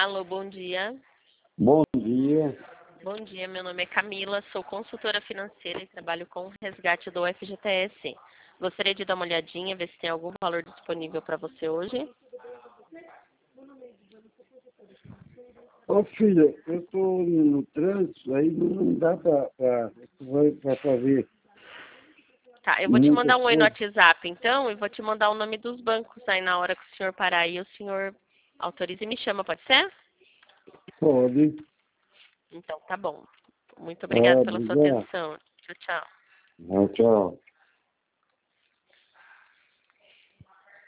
Alô, bom dia. Bom dia. Bom dia, meu nome é Camila, sou consultora financeira e trabalho com o resgate do FGTS. Gostaria de dar uma olhadinha, ver se tem algum valor disponível para você hoje. Ô filha, eu tô no trânsito, aí não dá pra fazer Tá, eu vou te muita mandar um oi no coisa. WhatsApp, então, e vou te mandar o nome dos bancos aí na hora que o senhor parar aí, o senhor autoriza e me chama, pode ser? Pode. Então, tá bom. Muito Tá, obrigada pela sua obrigado. atenção. Tchau, tchau. Tchau.